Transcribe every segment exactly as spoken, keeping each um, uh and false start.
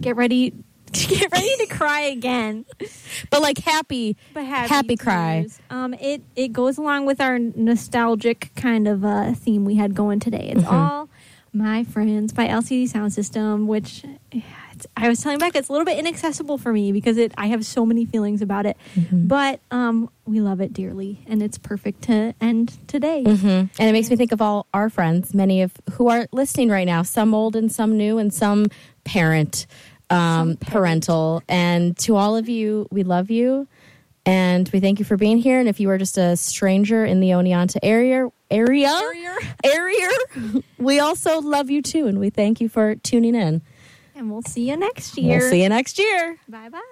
get ready, get ready to cry again. But like happy, But happy, happy cry. tears. Um, it it goes along with our nostalgic kind of uh, theme we had going today. It's Mm-hmm. all My Friends by L C D Sound System, which yeah, it's, I was telling Becca, it's a little bit inaccessible for me because it I have so many feelings about it. Mm-hmm. But um, we love it dearly, and it's perfect to end today. Mm-hmm. And it makes me think of all our friends, many of who are listening right now, some old and some new, and some parent, um, Some parent. parental. And to all of you, we love you, and we thank you for being here. And if you are just a stranger in the Oneonta area, area, Area. area, we also love you too, and we thank you for tuning in. And we'll see you next year. We'll see you next year. Bye bye.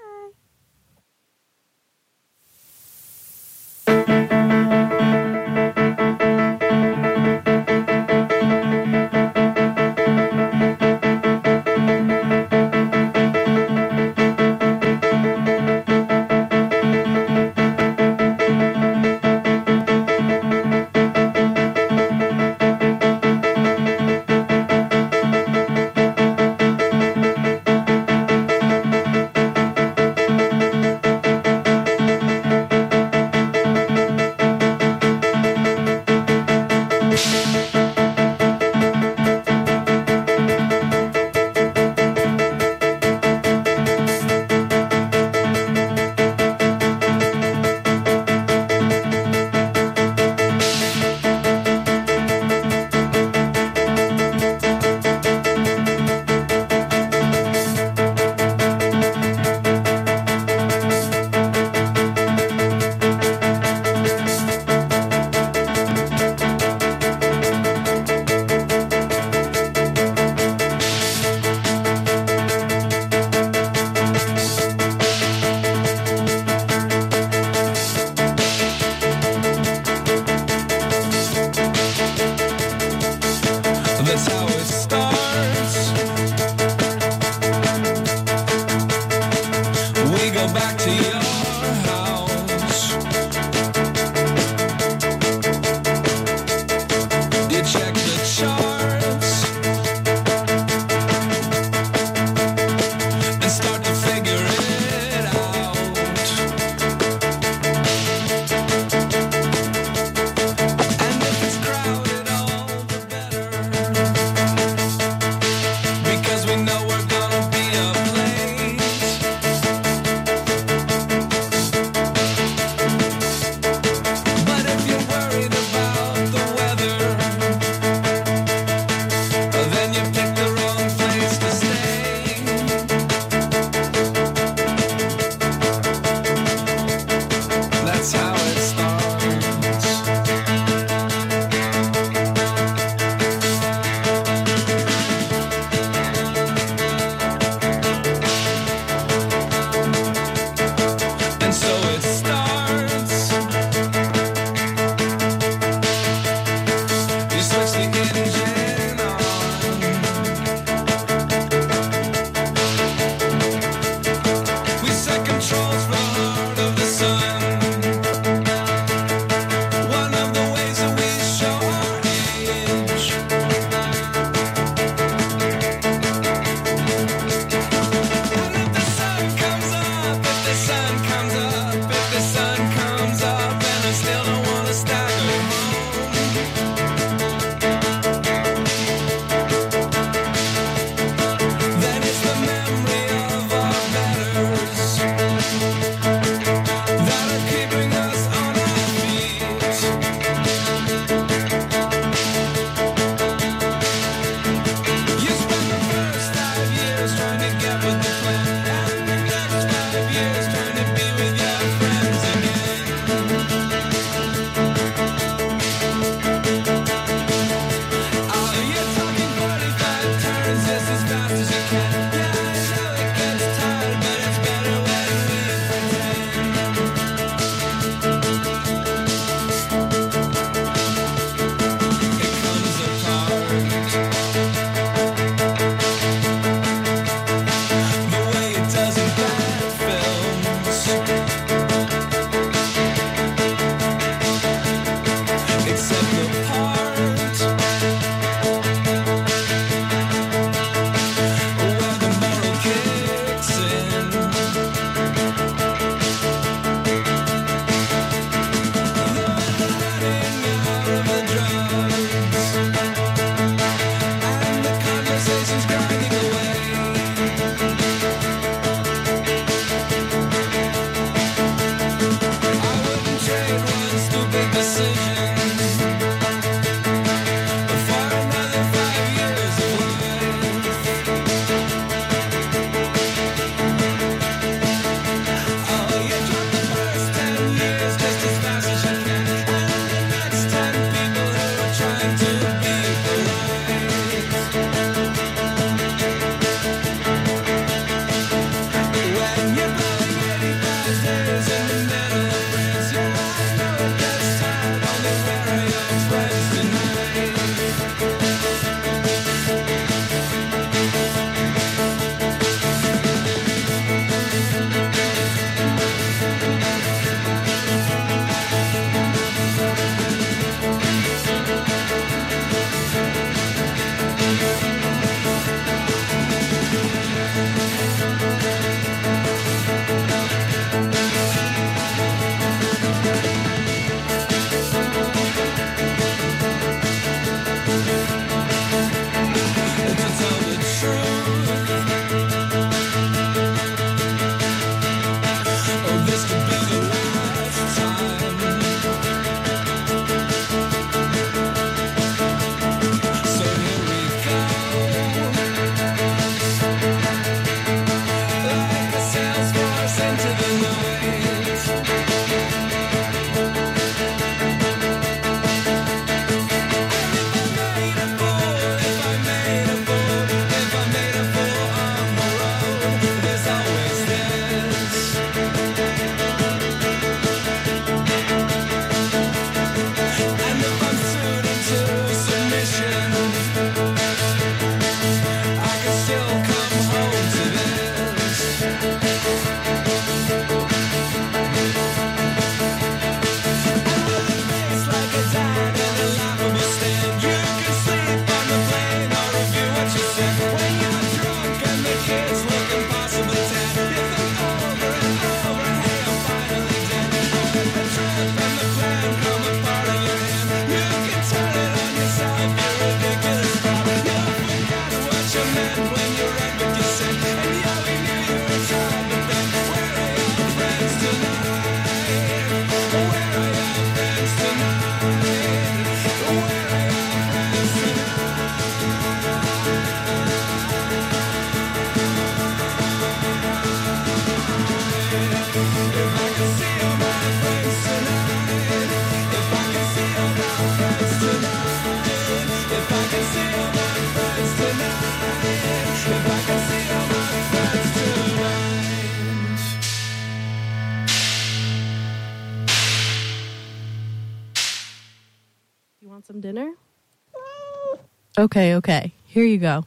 dinner? Okay, okay. Here you go.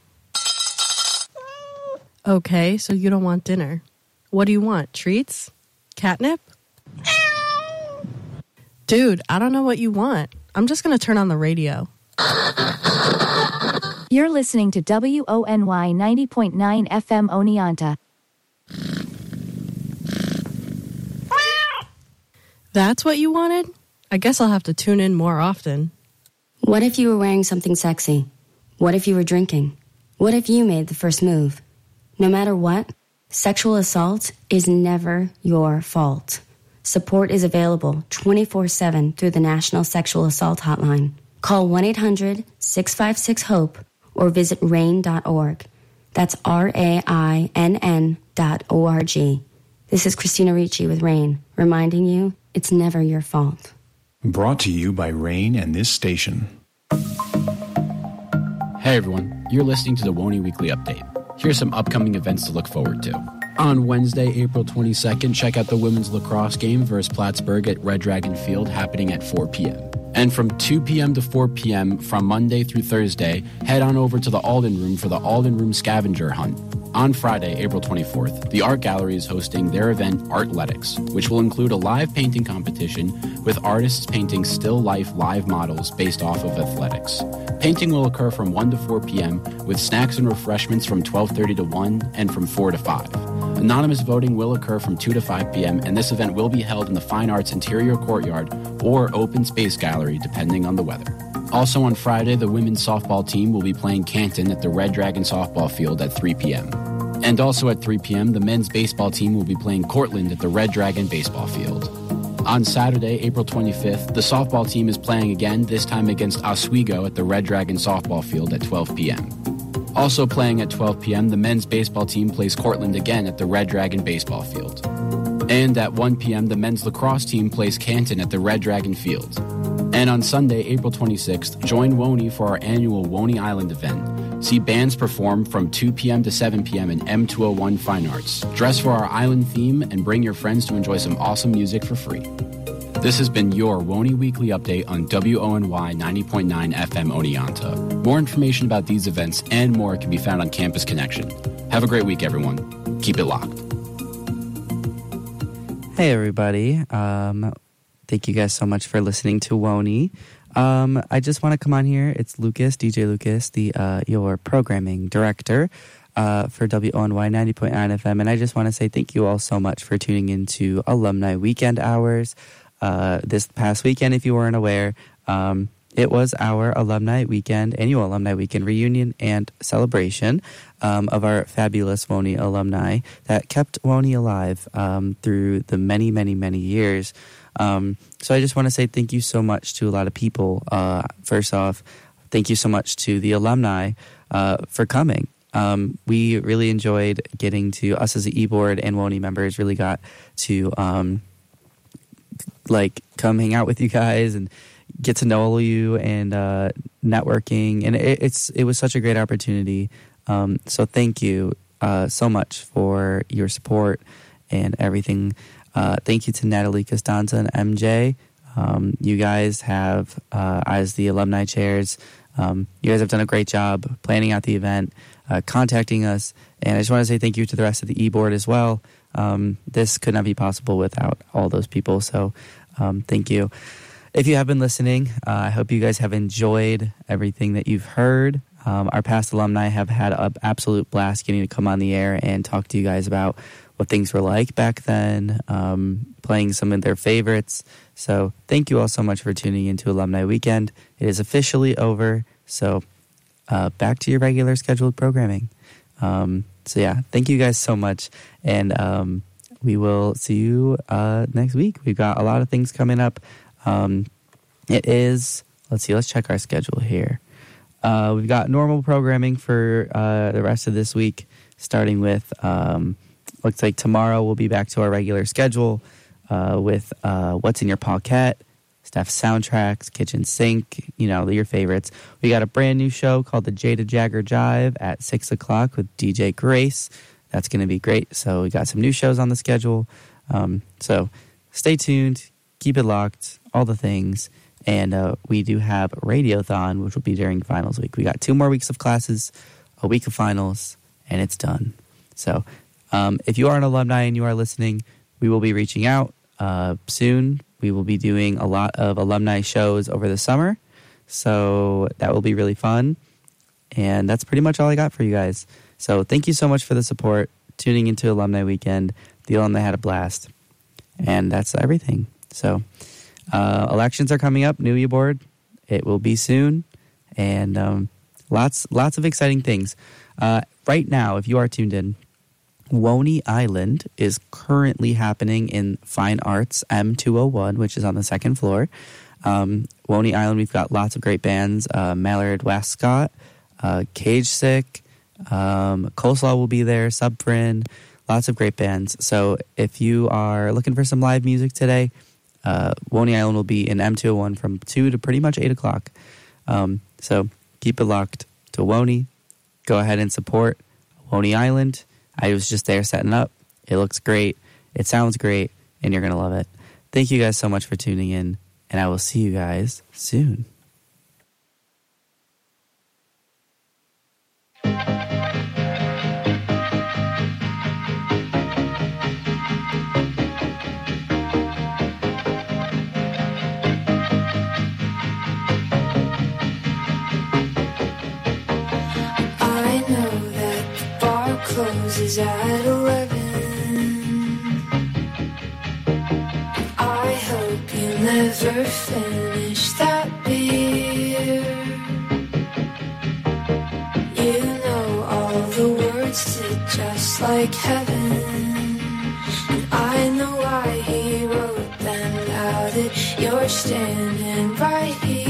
Okay, so you don't want dinner. What do you want? Treats? Catnip? Dude, I don't know what you want. I'm just going to turn on the radio. You're listening to W O N Y ninety point nine F M Oneonta. That's what you wanted? I guess I'll have to tune in more often. What if you were wearing something sexy? What if you were drinking? What if you made the first move? No matter what, sexual assault is never your fault. Support is available twenty-four seven through the National Sexual Assault Hotline. Call one eight hundred six five six HOPE or visit rain dot org. That's R A I N N dot O R G. This is Christina Ricci with RAIN, reminding you it's never your fault. Brought to you by RAIN and this station. Hey everyone, you're listening to the W O N Y Weekly Update. Here's some upcoming events to look forward to. On Wednesday, April twenty-second, check out the women's lacrosse game versus Plattsburgh at Red Dragon Field happening at four p.m. And from two p.m. to four p.m. from Monday through Thursday, head on over to the Alden Room for the Alden Room Scavenger Hunt. On Friday, April twenty-fourth, the Art Gallery is hosting their event Artletics, which will include a live painting competition with artists painting still life live models based off of athletics. Painting will occur from one to four p.m. with snacks and refreshments from twelve thirty to one and from four to five. Anonymous voting will occur from two to five p.m. and this event will be held in the Fine Arts Interior Courtyard or Open Space Gallery depending on the weather. Also on Friday, the women's softball team will be playing Canton at the Red Dragon softball field at three p.m. And also at three p.m., the men's baseball team will be playing Cortland at the Red Dragon baseball field. On Saturday, April twenty-fifth, the softball team is playing again, this time against Oswego at the Red Dragon softball field at twelve p.m. Also playing at twelve p.m., the men's baseball team plays Cortland again at the Red Dragon baseball field. And at one p.m., the men's lacrosse team plays Canton at the Red Dragon field. And on Sunday, April twenty-sixth, join W O N Y for our annual W O N Y Island event. See bands perform from two p.m. to seven p.m. in M two oh one Fine Arts. Dress for our island theme and bring your friends to enjoy some awesome music for free. This has been your W O N Y Weekly Update on W O N Y ninety point nine F M Oneonta. More information about these events and more can be found on Campus Connection. Have a great week, everyone. Keep it locked. Hey, everybody. Um, thank you guys so much for listening to W O N Y. Um, I just want to come on here. It's Lucas, D J Lucas, the uh, your programming director uh, for W O N Y ninety point nine F M. And I just want to say thank you all so much for tuning into Alumni Weekend Hours. Uh, this past weekend, if you weren't aware, um, it was our alumni weekend, annual alumni weekend reunion and celebration um, of our fabulous W O N Y alumni that kept W O N Y alive um, through the many, many, many years. Um, so I just want to say thank you so much to a lot of people. Uh, first off, thank you so much to the alumni uh, for coming. Um, we really enjoyed getting to, us as the e-board and W O N Y members really got to um, like come hang out with you guys and get to know all of you and uh, networking. And it, it's it was such a great opportunity. Um, so thank you uh, so much for your support and everything. Uh, thank you to Natalie Costanza and M J. Um, you guys have, uh, as the alumni chairs, um, you guys have done a great job planning out the event, uh, contacting us. And I just want to say thank you to the rest of the e-board as well. Um, this could not be possible without all those people. So um, thank you. If you have been listening, uh, I hope you guys have enjoyed everything that you've heard. Um, our past alumni have had an absolute blast getting to come on the air and talk to you guys about what things were like back then, um, playing some of their favorites. So thank you all so much for tuning into Alumni Weekend. It is officially over, so uh, back to your regular scheduled programming. Um, so yeah, thank you guys so much, and um, we will see you uh, next week. We've got a lot of things coming up. Um, it is, let's see, let's check our schedule here. Uh, we've got normal programming for uh, the rest of this week, starting with... Um, Looks like tomorrow we'll be back to our regular schedule uh, with uh, What's in Your Pocket, Steph's Soundtracks, Kitchen Sink, you know, your favorites. We got a brand new show called the Jada Jagger Jive at six o'clock with D J Grace. That's going to be great. So we got some new shows on the schedule. Um, so stay tuned, keep it locked, all the things. And uh, we do have Radiothon, which will be during finals week. We got two more weeks of classes, a week of finals, and it's done. So um, if you are an alumni and you are listening, we will be reaching out uh, soon. We will be doing a lot of alumni shows over the summer. So that will be really fun. And that's pretty much all I got for you guys. So thank you so much for the support, tuning into Alumni Weekend. The alumni had a blast. And that's everything. So uh, elections are coming up, N U Y board. It will be soon. And um, lots, lots of exciting things. Uh, right now, if you are tuned in, Woney Island is currently happening in Fine Arts M two oh one, which is on the second floor. Um, Woney Island, we've got lots of great bands. Uh, Mallard Westcott, uh, Cage Sick, um, Coleslaw will be there, Subfrin, lots of great bands. So if you are looking for some live music today, uh, Woney Island will be in M two oh one from two to pretty much eight o'clock. Um, so keep it locked to Woney. Go ahead and support Woney Island. I was just there setting up. It looks great. It sounds great. And you're going to love it. Thank you guys so much for tuning in. And I will see you guys soon. Closes at eleven. I hope you never finish that beer. You know all the words to Just Like Heaven, and I know why he wrote them. Now that you're standing right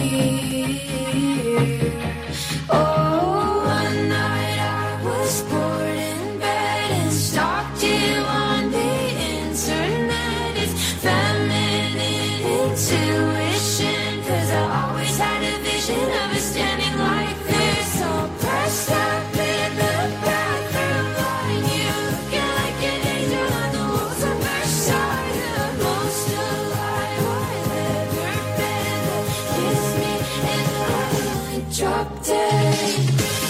here. Oh, one night I was bored intuition, 'cause I always had a vision of us standing like this, all pressed up in the bathroom line. You looking like an angel on the walls of Versailles, the most alive I've ever been. Kiss me and I only drop dead.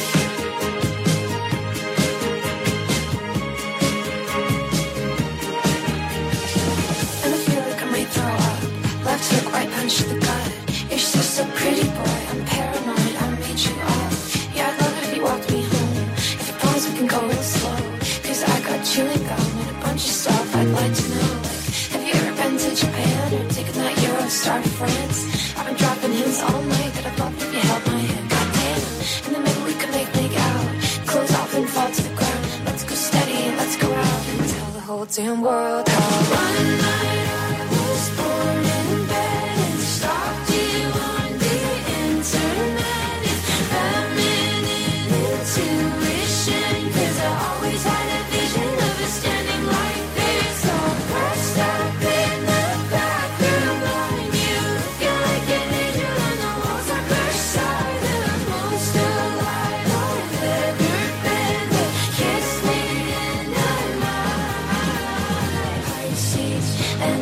And I feel like I might throw up. Left hook, right punch to the gut. You're still so pretty, boy. I'm paranoid, I made you up. Yeah, I'd love it if you walked me home. If you promise we can go real slow, 'cause I got chewing gum and a bunch of stuff I'd like to know. Like, have you ever been to Japan or taken that Eurostar to France? I've been dropping hints all night that I'd love if you held my hand. Goddamn, in the middle we could make make out. Close off and fall to the ground. Let's go steady and let's go out and tell the whole damn world how one night I was born in bed and stalked you on the internet. It's feminine intuition, 'cause I always had a vision of us standing like this, all pressed up in the bathroom line. You looking like an angel on the walls of Versailles, the most alive I've ever been. Kiss me and I might. Heart seats and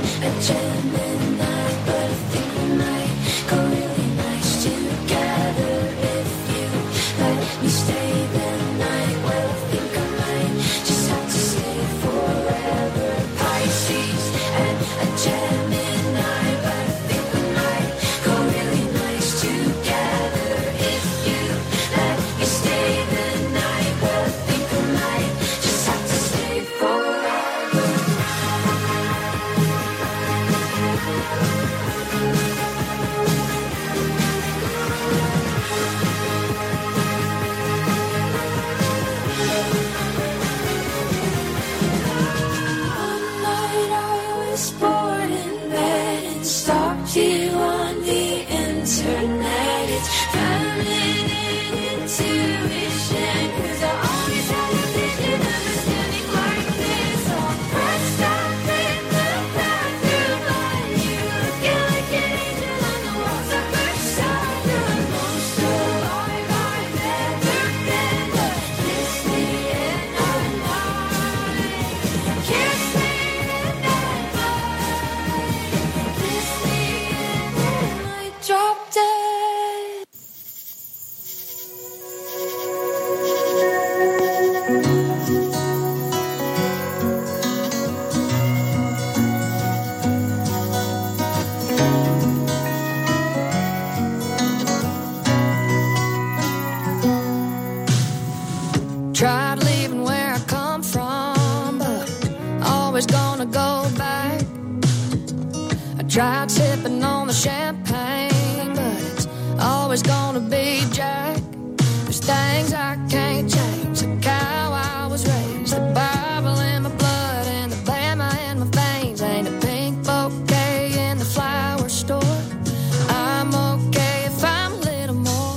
tried sipping on the champagne, but it's always gonna be Jack. There's things I can't change, like how I was raised. The Bible in my blood and the Bama in my veins. Ain't a pink bouquet in the flower store. I'm okay if I'm a little more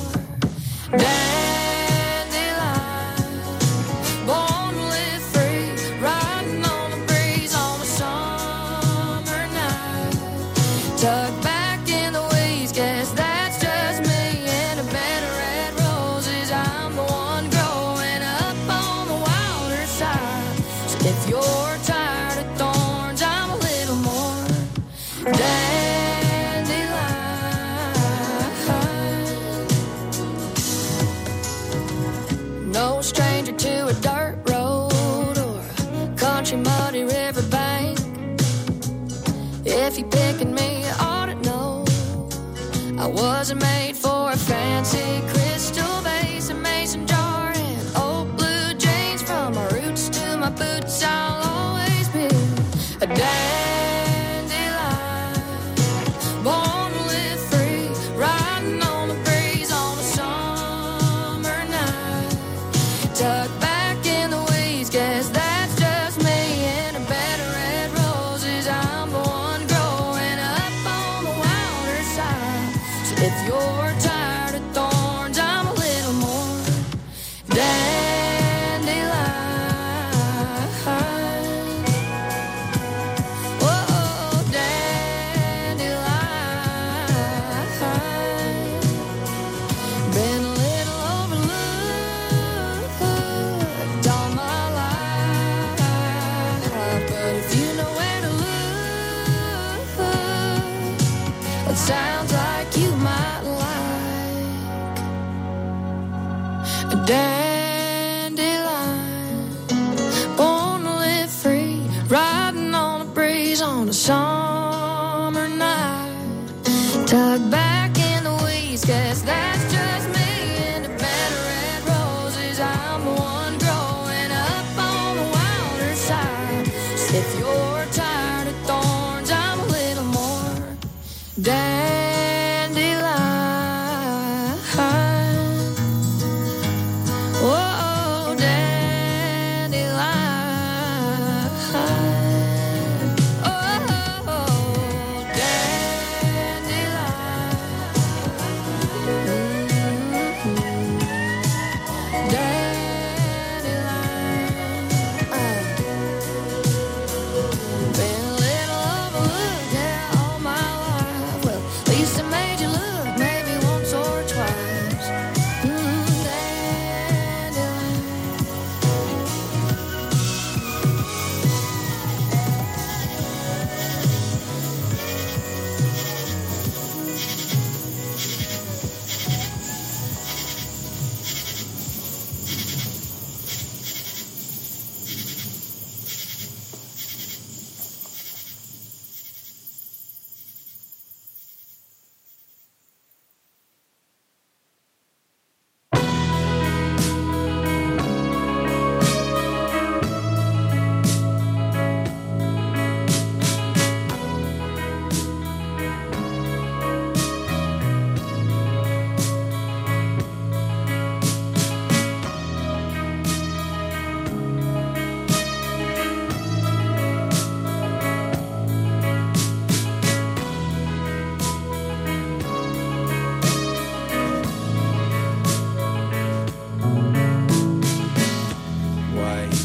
dandelion, born to live free, riding on the breeze on a summer night. Tucked back in the weeds, guess that's just me. In a bed of red roses, I'm the one growing up on the wilder side. So if you're tired of thorns, I'm a little more dandelion. No stranger to a dirt road or a country muddy river bank. If you're picking me, you ought to know I wasn't made for a fancy crystal vase, a mason jar, and old blue jeans. From my roots to my boots, I'll always be a dandelion, born to live free, riding on the breeze on a summer night. Tucked back in the weeds, guess that's just me. In a bed of red roses, I'm the one growing up on the wilder side. So if you're tired of thorns, I'm a little more dandelion. Whoa, dandelion. Been a little overlooked all my life, but if you know where to look, it sounds like you might like a dandelion, born to live free, riding on a breeze on a summer night. Tucked back in the weeds, guess that's just me. In the bed of red roses, I'm the one growing up on the wilder side. So if you're tired of thorns, I'm a little more dandelion. Whoa, dandelion. Oh, dandelion. Dandelion. Been a little overlooked, yeah, all my life. Well, at least I made you look, maybe once or twice. Mm, dandelion. White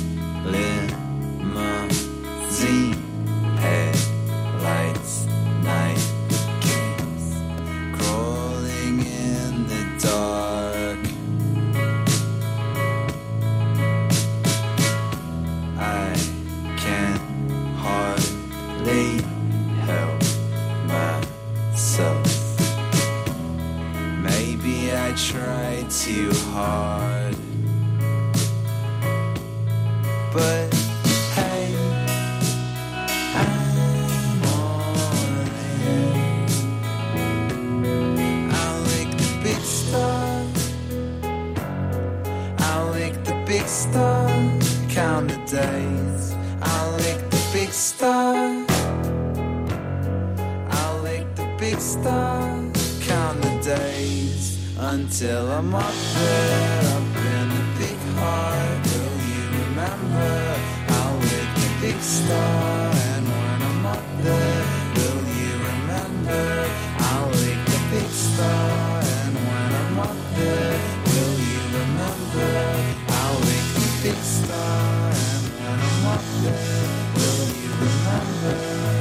limousine, headlights, night games, crawling in the dark. I can't hardly help myself. Maybe I tried too hard, but hey, I'm on it. I'll lick the big star, I'll lick the big star, count the days. I'll lick the big star, I'll big star, count the days until I'm up there, up in the big heart. Will you remember? I'll lick the big star, and when I'm up there, will you remember? I'll lick the big star, and when I'm up there, will you remember? I'll lick the big star, and when I'm up there, will you remember?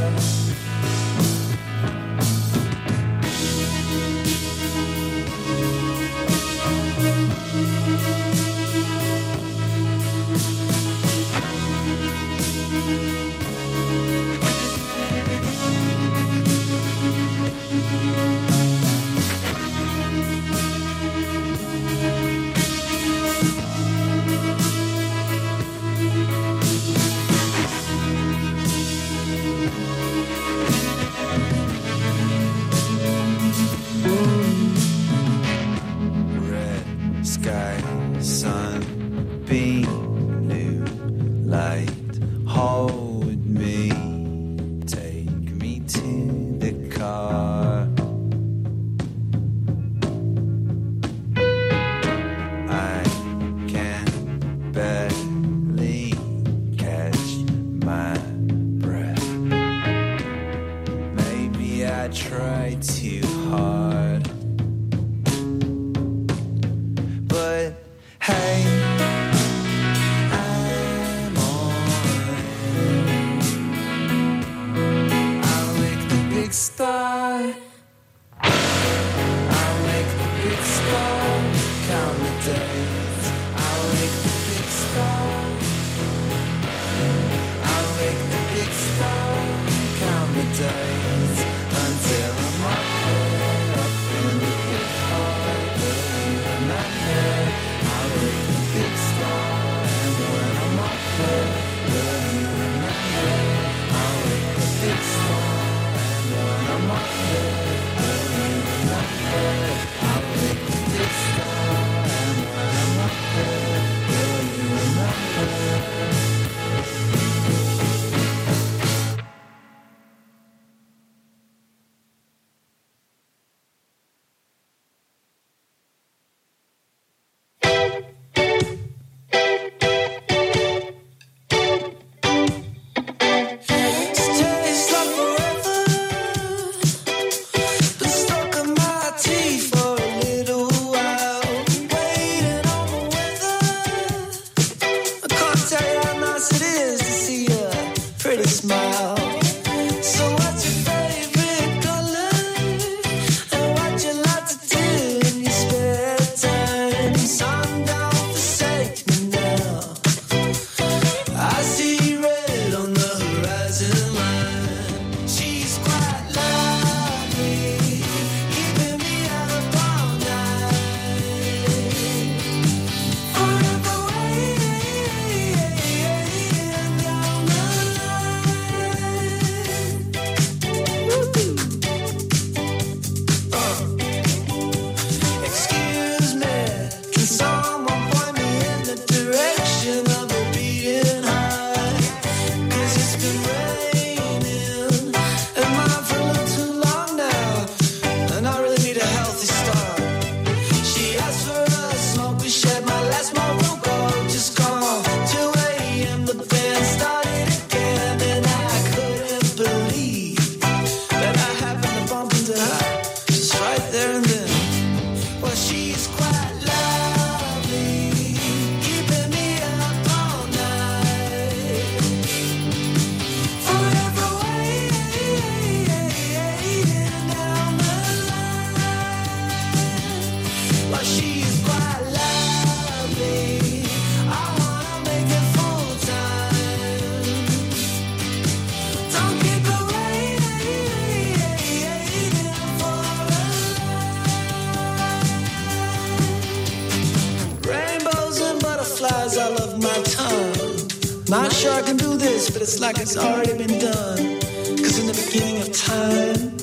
Not sure I can do this, but it's like it's already been done. Cause in the beginning of time,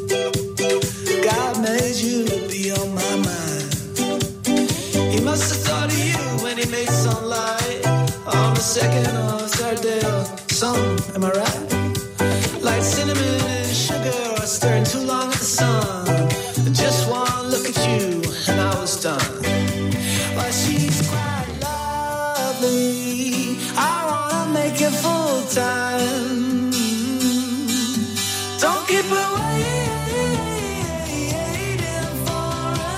God made you to be on my mind. He must have thought of you when he made sunlight on the second or third day or something, am I right? Like cinnamon and sugar I staring too long at the sun. Just one look at you and I was done. Well, she's quite lovely. I wanna make it full time. Don't keep her waiting for a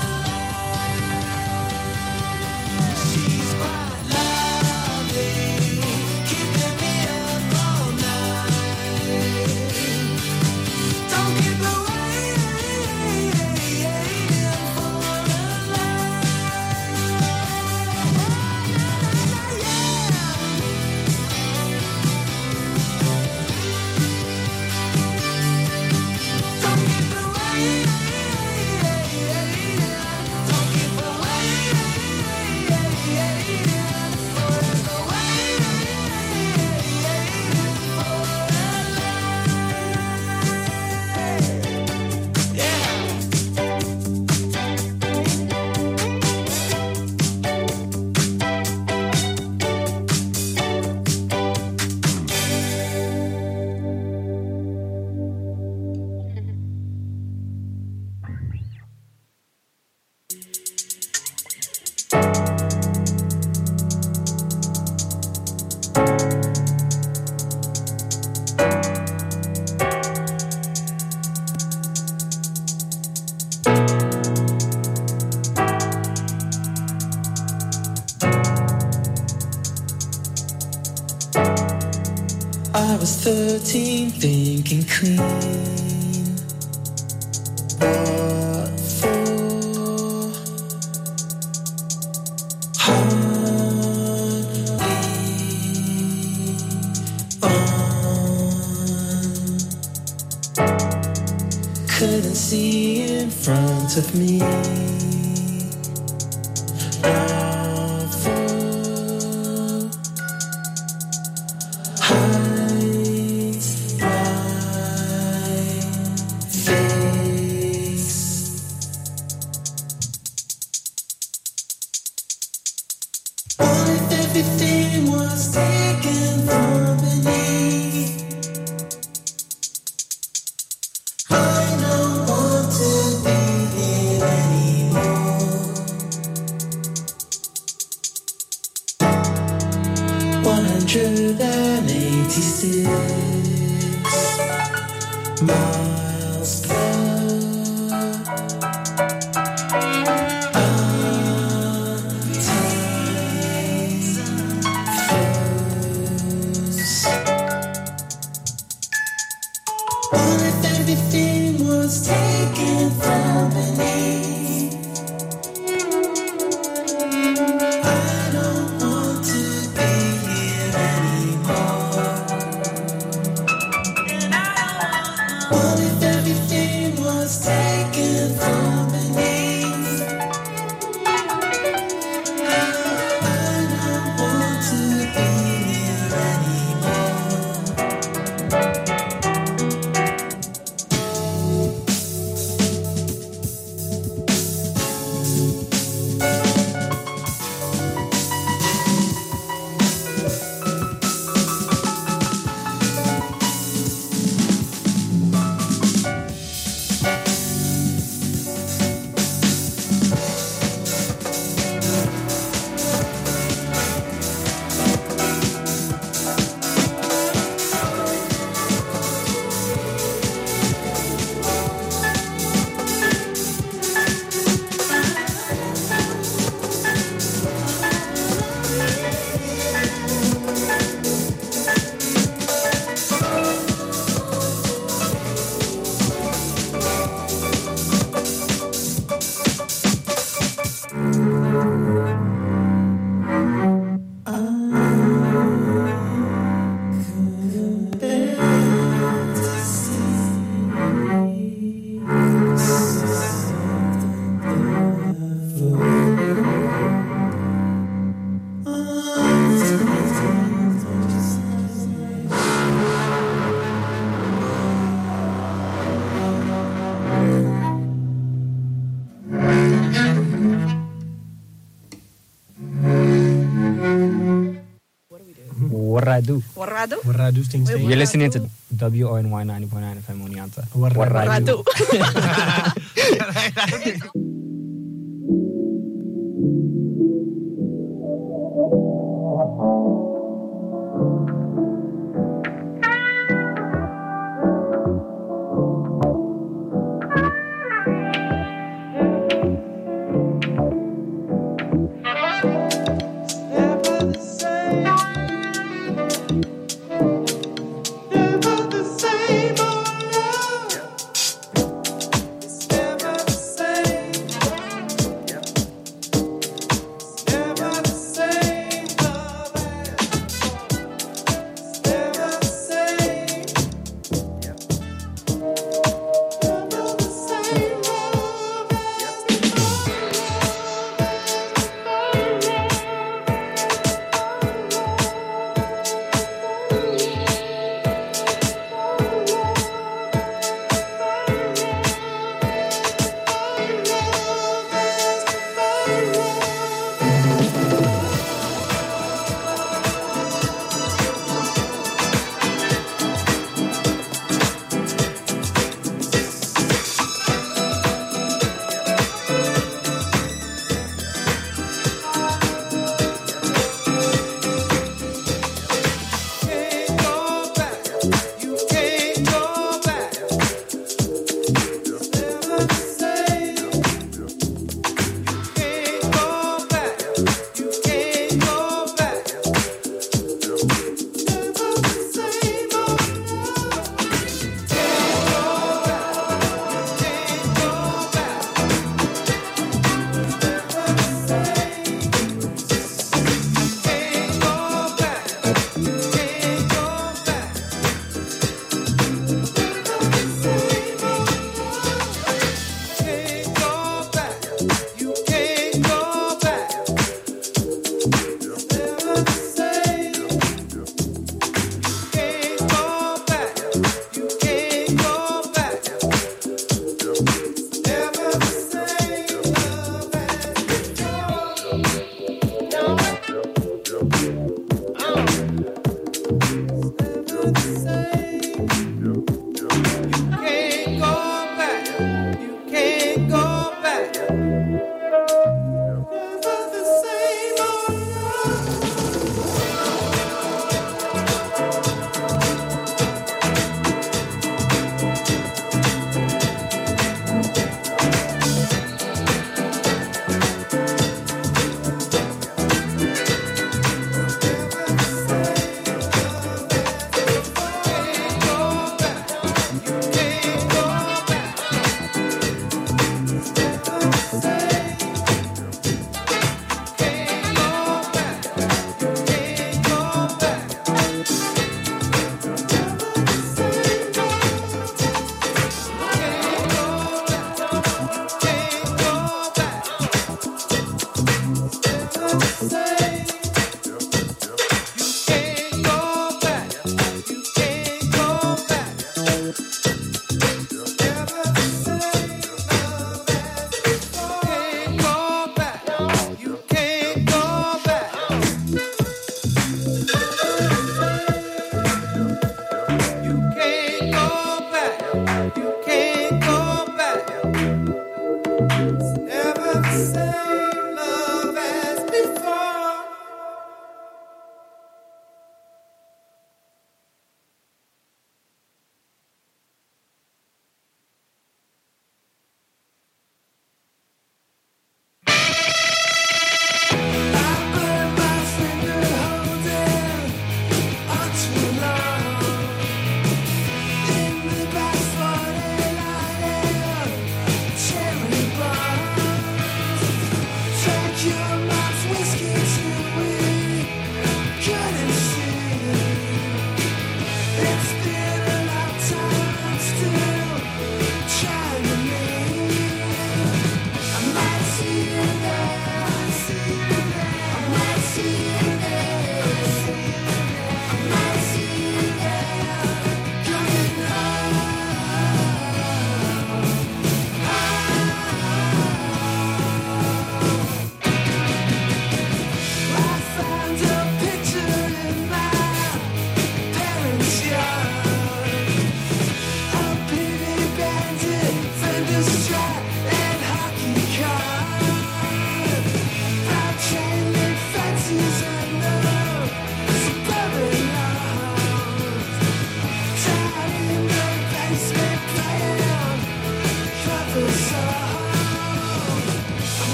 she's quite lovely, keeping me up all night. Don't keep her I was thirteen, thinking clean. What for? Hardly on. Couldn't see in front of me. Not for hides my face. What if everything was taken from me? I don't want to be here anymore. one hundred eighty-six miles per hour. Time froze. What if everything was taken from me? I don't want to be here anymore. And I don't want Warradu. Warradu? Warradu Sting Sting. You're listening to W O N Y ninety point nine F M Oneonta. Warradu. Go back.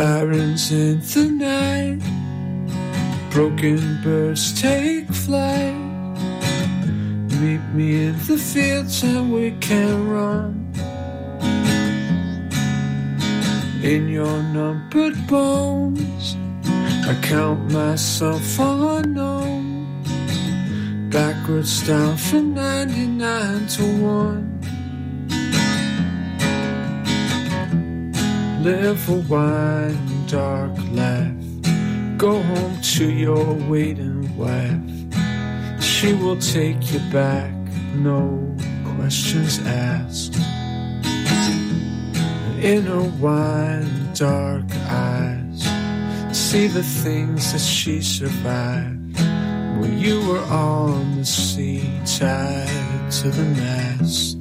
Sirens in the night, broken birds take flight. Meet me in the fields and we can run. In your numbered bones, I count myself unknown. Backwards down from ninety-nine to one. Live a wide, dark life. Go home to your waiting wife. She will take you back, no questions asked. In her wide, dark eyes, see the things that she survived. When you were on the sea, tied to the mast.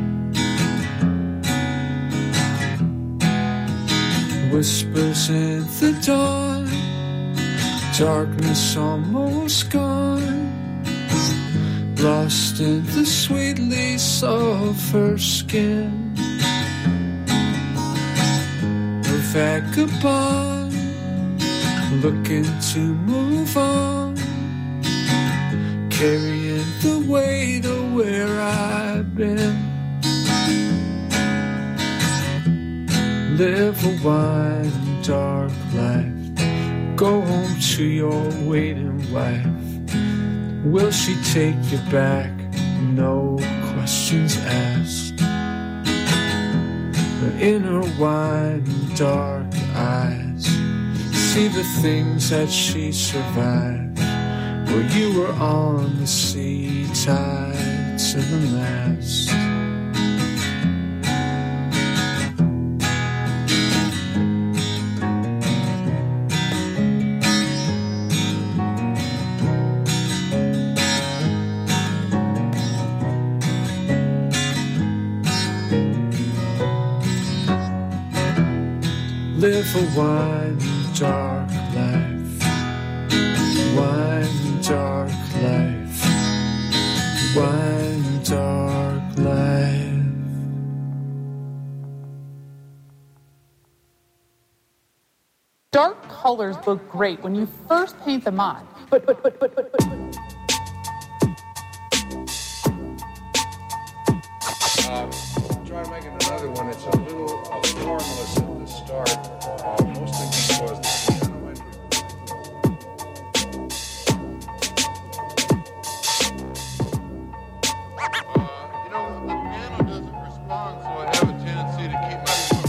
Whispers in the dawn, darkness almost gone. Lost in the sweet lease of her skin. A vagabond, looking to move on. Carrying the weight of where I've been. Live a wide and dark life. Go home to your waiting wife. Will she take you back? No questions asked. In her wide and dark eyes, see the things that she survived. Where you were on the sea, tied to the mast. Live a wide and dark life. Wide and dark life. Wide and dark life. Dark colors look great when you first paint them on. But, but, but, but, but, but. Um, try making another one. It's a little uh, formless at the start, uh, mostly because the piano entry. Uh, you know, the piano doesn't respond, so I have a tendency to keep my foot.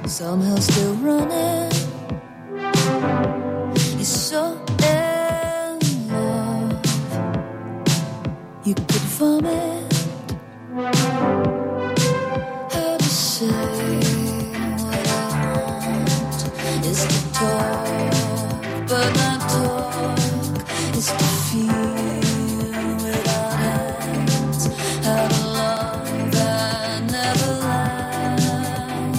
somehow still running. He's so in love, you could vomit. How to say what I want is to talk, but not talk is to feel without hands. How to love and never land.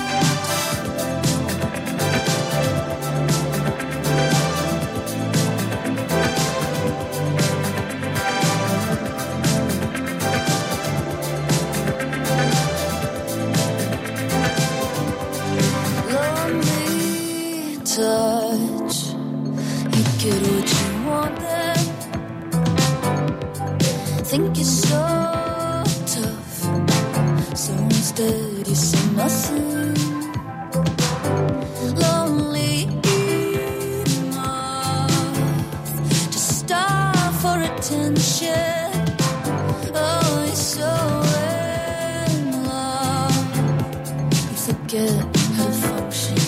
Lonely touch, you get what you want then. Think you're so tough, so instead you say nothing. Lonely enough to starve for attention. Oh, you're so in love, you forget how to function.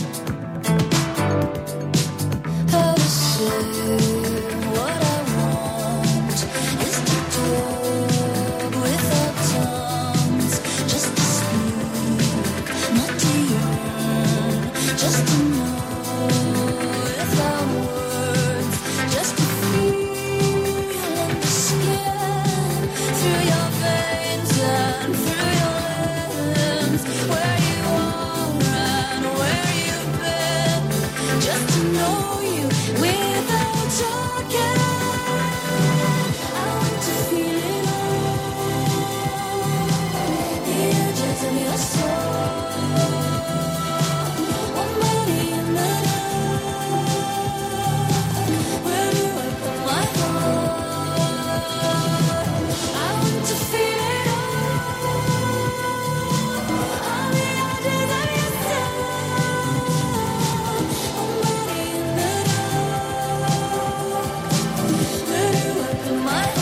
How to say what I want is to talk without tongues, just to speak, not to yearn, just to know without words, just to feel in the skin, through your veins and through your limbs, where you are and where you've been, just to know you without talking. I want to feel it all, the edges of your soul, one body in the dark. Where do I put my heart? I want to feel it all, on the edges of your soul, one body in the dark. Where do I put my heart?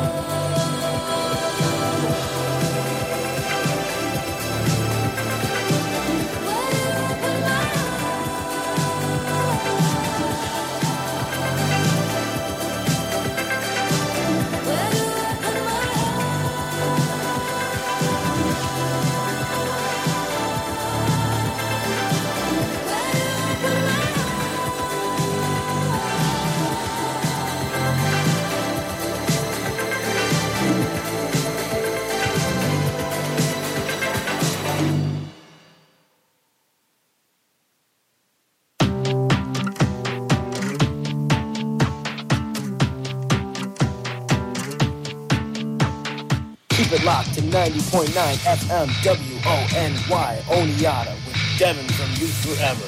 Keep it locked to ninety point nine F M W O N Y Oneonta with Devin from Youth Forever.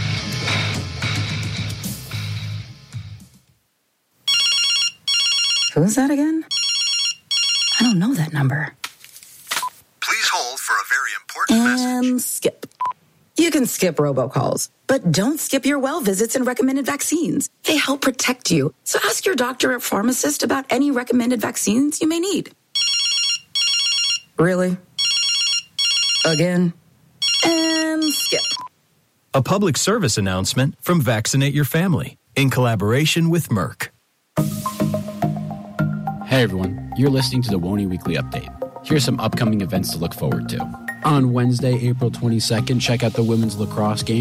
Who's that again? I don't know that number. Please hold for a very important message. And skip. You can skip robocalls, but don't skip your well visits and recommended vaccines. They help protect you. So ask your doctor or pharmacist about any recommended vaccines you may need. Really? Again? And skip. A public service announcement from Vaccinate Your Family in collaboration with Merck. Hey everyone, you're listening to the Woney Weekly Update. Here's some upcoming events to look forward to. On Wednesday, April twenty-second, check out the women's lacrosse game